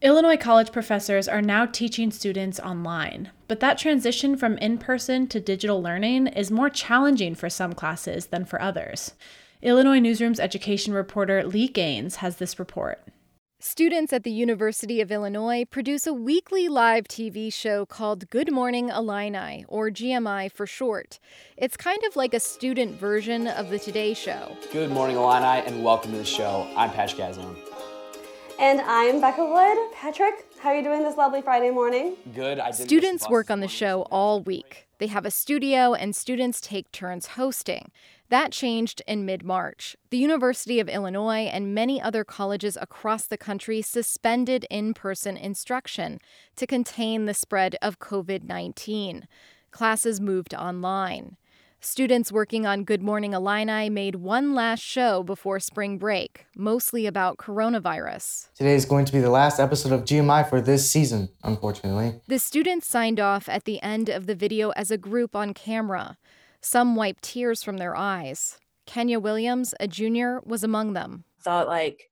Illinois college professors are now teaching students online, but that transition from in-person to digital learning is more challenging for some classes than for others. Illinois Newsroom's education reporter Lee Gaines has this report. Students at the University of Illinois produce a weekly live TV show called Good Morning Illini, or GMI for short. It's kind of like a student version of the Today Show. Good morning, Illini, and welcome to the show. I'm Patrick Gazon. And I'm Becca Wood. Patrick, how are you doing this lovely Friday morning? Good. Students work on the show all week. They have a studio, and students take turns hosting. That changed in mid-March. The University of Illinois and many other colleges across the country suspended in-person instruction to contain the spread of COVID-19. Classes moved online. Students working on Good Morning Illini made one last show before spring break, mostly about coronavirus. Today is going to be the last episode of GMI for this season, unfortunately. The students signed off at the end of the video as a group on camera. Some wiped tears from their eyes. Kenya Williams, a junior, was among them. Thought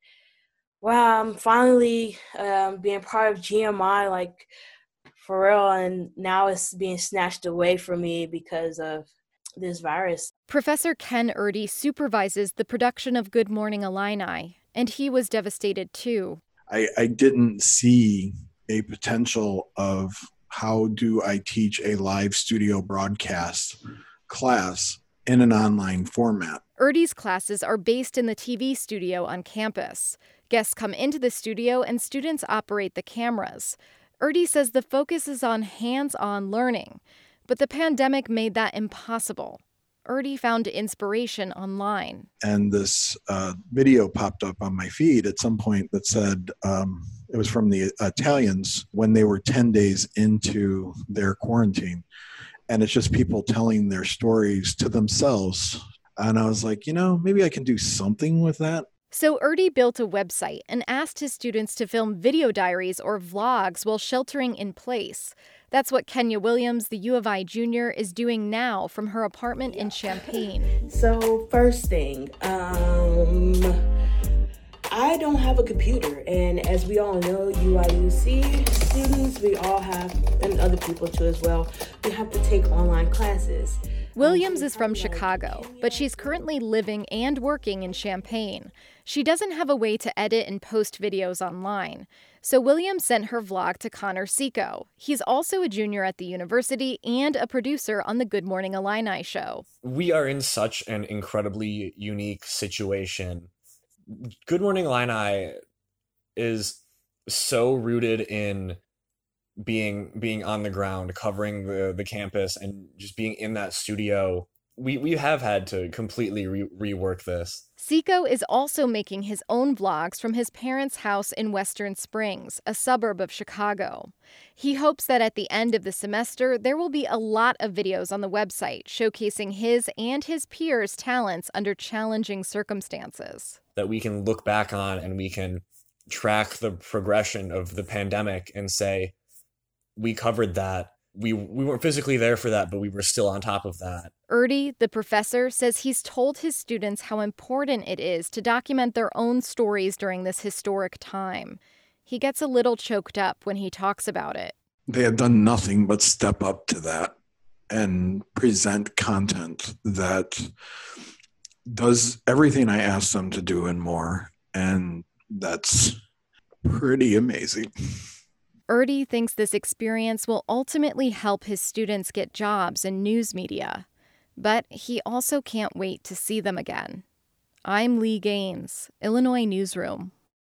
wow, I'm finally being part of GMI, for real, and now it's being snatched away from me because of this virus. Professor Ken Erdy supervises the production of Good Morning Illini, and he was devastated too. I didn't see a potential of how do I teach a live studio broadcast class in an online format. Erdy's classes are based in the TV studio on campus. Guests come into the studio and students operate the cameras. Erdy says the focus is on hands-on learning, but the pandemic made that impossible. Erdy found inspiration online. And this video popped up on my feed at some point that said, it was from the Italians when they were 10 days into their quarantine. And it's just people telling their stories to themselves. And I was like, maybe I can do something with that. So Erdy built a website and asked his students to film video diaries or vlogs while sheltering in place. That's what Kenya Williams, the U of I junior, is doing now from her apartment in Champaign. So first thing, I don't have a computer, and as we all know, UIUC students, we all have, and other people too as well, we have to take online classes. Williams is from Chicago, but she's currently living and working in Champaign. She doesn't have a way to edit and post videos online. So Williams sent her vlog to Connor Seco. He's also a junior at the university and a producer on the Good Morning Illini show. We are in such an incredibly unique situation. Good Morning Illini is so rooted in being on the ground, covering the campus, and just being in that studio. We have had to completely rework this. Seco is also making his own vlogs from his parents' house in Western Springs, a suburb of Chicago. He hopes that at the end of the semester, there will be a lot of videos on the website showcasing his and his peers' talents under challenging circumstances. That we can look back on and we can track the progression of the pandemic and say, we covered that. We weren't physically there for that, but we were still on top of that. Erdy, the professor, says he's told his students how important it is to document their own stories during this historic time. He gets a little choked up when he talks about it. They have done nothing but step up to that and present content that does everything I asked them to do and more. And that's pretty amazing. Erdy thinks this experience will ultimately help his students get jobs in news media. But he also can't wait to see them again. I'm Lee Gaines, Illinois Newsroom.